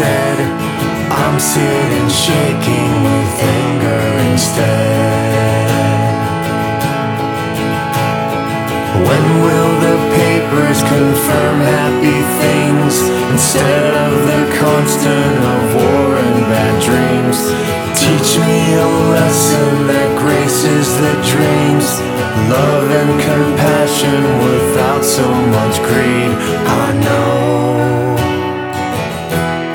said, I'm sitting shaking with anger instead. When will the papers confirm happy things instead of the constant of war and bad dreams? Teach me a lesson that graces the dreams, love and compassion without so much greed. I know